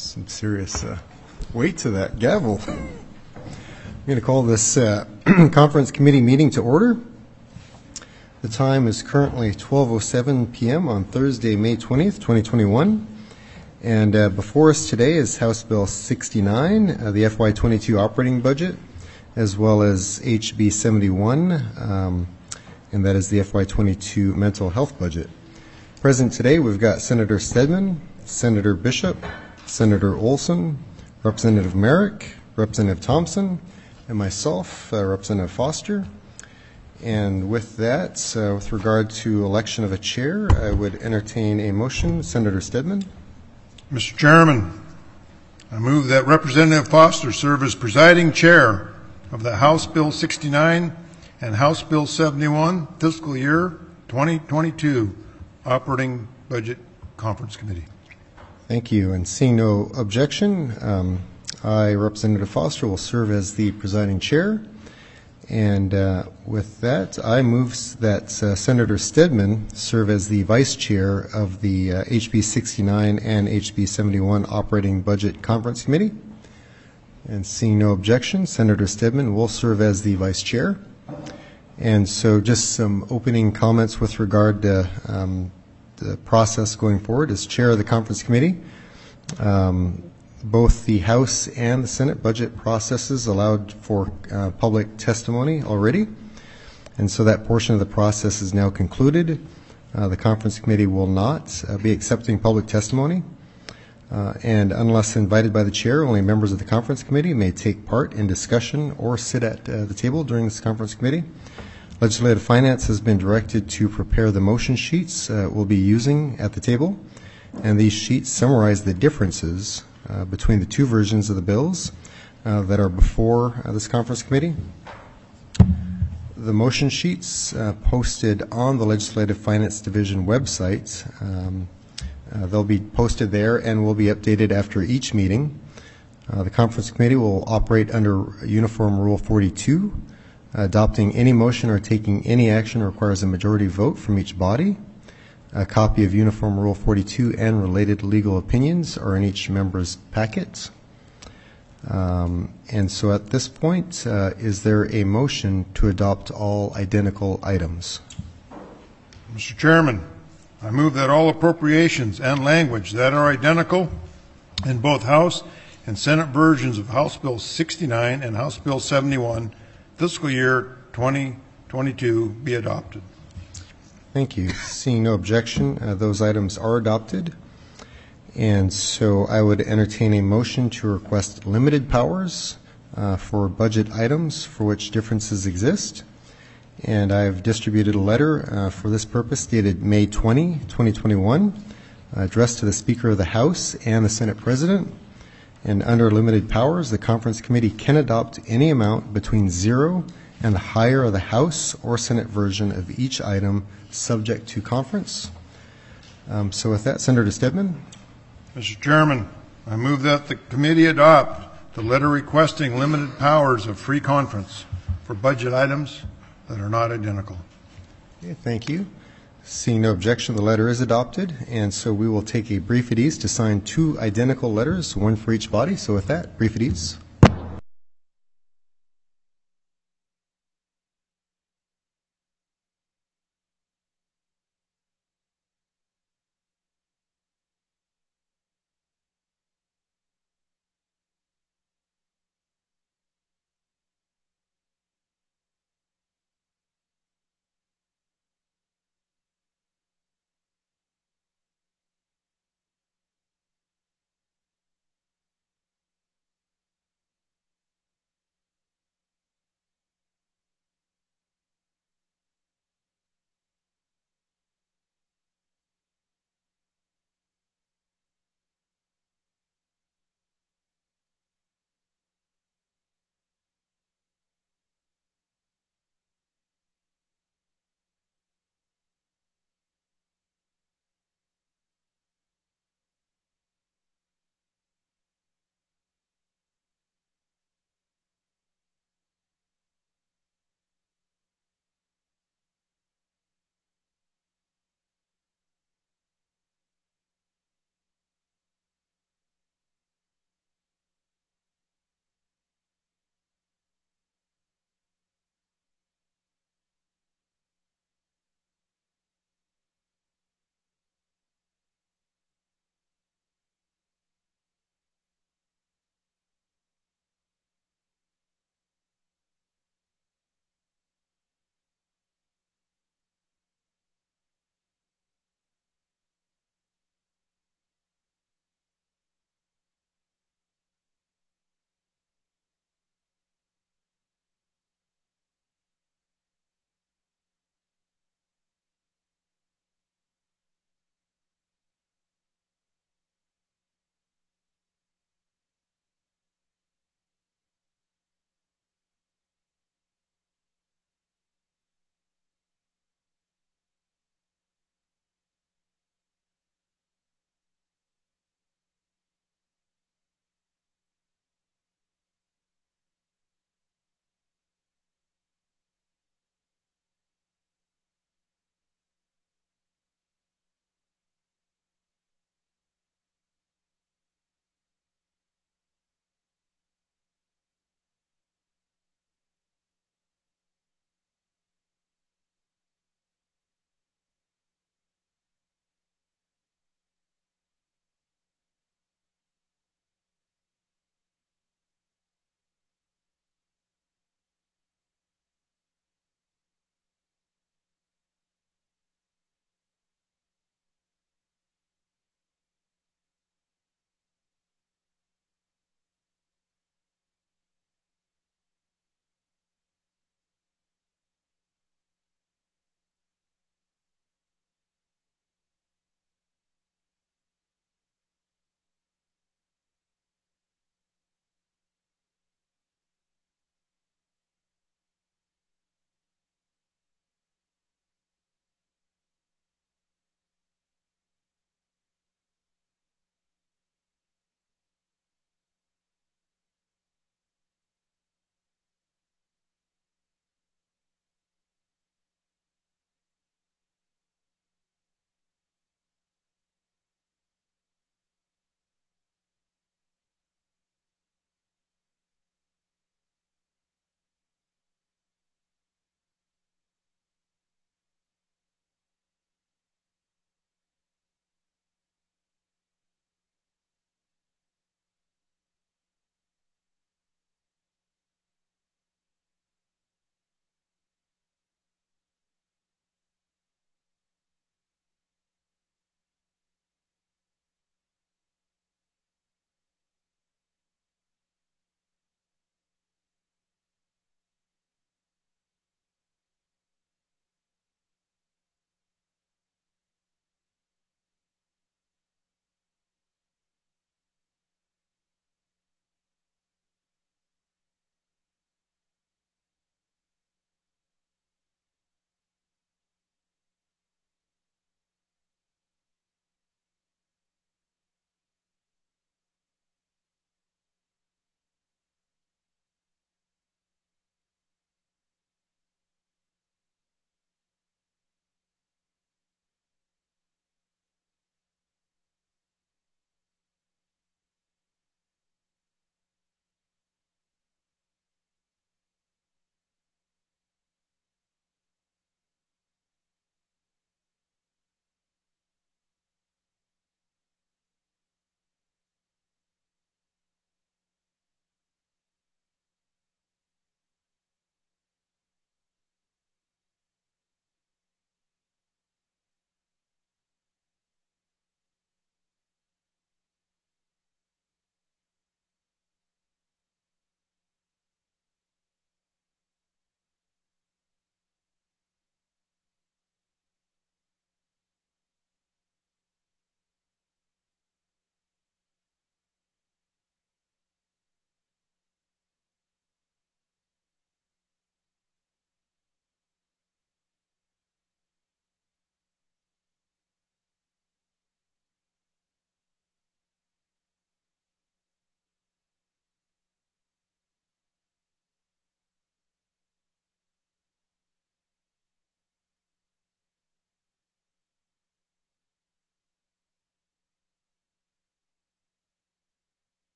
Some serious weight to that gavel. I'm going to call this conference committee meeting to order. The time is currently 12:07 p.m. on Thursday, May 20th, 2021. And before us today is House Bill 69, the FY22 operating budget, as well as HB 71, and that is the FY22 mental health budget. Present today, we've got Senator Stedman, Senator Bishop, Senator Olson, Representative Merrick, Representative Thompson, and myself, Representative Foster. And with that, with regard to election of a chair, I would entertain a motion. Senator Stedman. Mr. Chairman, I move that Representative Foster serve as presiding chair of the House Bill 69 and House Bill 71 fiscal year 2022 operating budget conference committee. Thank you. And seeing no objection, I, Representative Foster, will serve as the presiding chair. And with that, I move that Senator Stedman serve as the vice chair of the HB 69 and HB 71 operating budget conference committee. And seeing no objection, Senator Stedman will serve as the vice chair. And so just some opening comments with regard to the process going forward. As chair of the conference committee, both the House and the Senate budget processes allowed for public testimony already, and so that portion of the process is now concluded. The conference committee will not be accepting public testimony, and unless invited by the chair, only members of the conference committee may take part in discussion or sit at the table during this conference committee. Legislative Finance has been directed to prepare the motion sheets we'll be using at the table, and these sheets summarize the differences between the two versions of the bills that are before this conference committee. The motion sheets posted on the Legislative Finance Division website, they'll be posted there and will be updated after each meeting. The conference committee will operate under Uniform Rule 42. Adopting any motion or taking any action requires a majority vote from each body. A copy of Uniform Rule 42 and related legal opinions are in each member's packet. And so at this point, is there a motion to adopt all identical items? Mr. Chairman, I move that all appropriations and language that are identical in both House and Senate versions of House Bill 69 and House Bill 71 fiscal year 2022 be adopted. Thank you. Seeing no objection, those items are adopted. And so I would entertain a motion to request limited powers for budget items for which differences exist. And I've distributed a letter for this purpose dated May 20, 2021, addressed to the Speaker of the House and the Senate President. And under limited powers, the conference committee can adopt any amount between 0 and the higher of the House or Senate version of each item subject to conference. So with that, Senator Stedman. Mr. Chairman, I move that the committee adopt the letter requesting limited powers of free conference for budget items that are not identical. Okay, thank you. Seeing no objection, the letter is adopted, and so we will take a brief at ease to sign two identical letters, one for each body. So with that, brief at ease.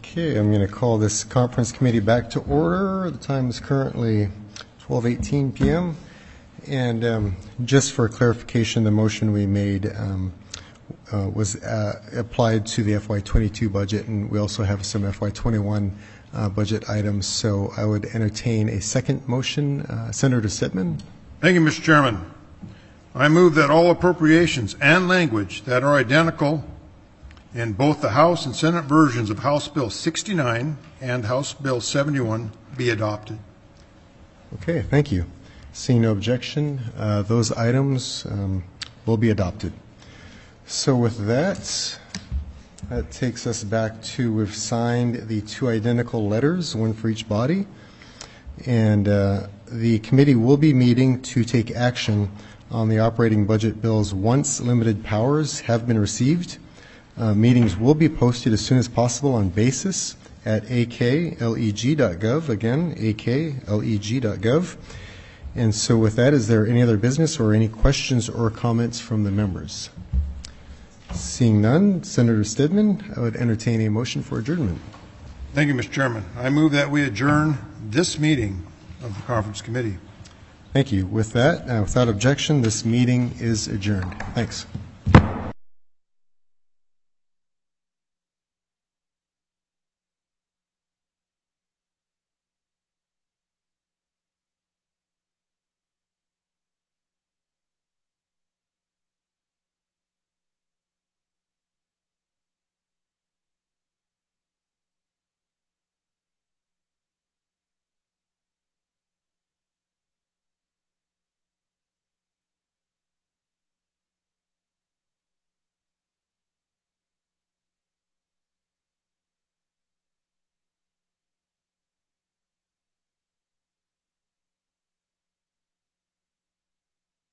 Okay, I'm going to call this conference committee back to order. The time is currently 12:18 p.m. And just for clarification, the motion we made was applied to the FY22 budget, and we also have some FY21 budget items. So I would entertain a second motion. Senator Stedman. Thank you, Mr. Chairman. I move that all appropriations and language that are identical in both the House and Senate versions of House Bill 69 and House Bill 71 be adopted. Okay, thank you. Seeing no objection, those items will be adopted. So with that, that takes us back to we've signed the two identical letters, one for each body, and the committee will be meeting to take action on the operating budget bills once limited powers have been received. Meetings will be posted as soon as possible on basis at akleg.gov. Again, akleg.gov. And so with that, is there any other business or any questions or comments from the members? Seeing none, Senator Stedman, I would entertain a motion for adjournment. Thank you, Mr. Chairman. I move that we adjourn this meeting of the conference committee. Thank you. With that, without objection, this meeting is adjourned. Thanks.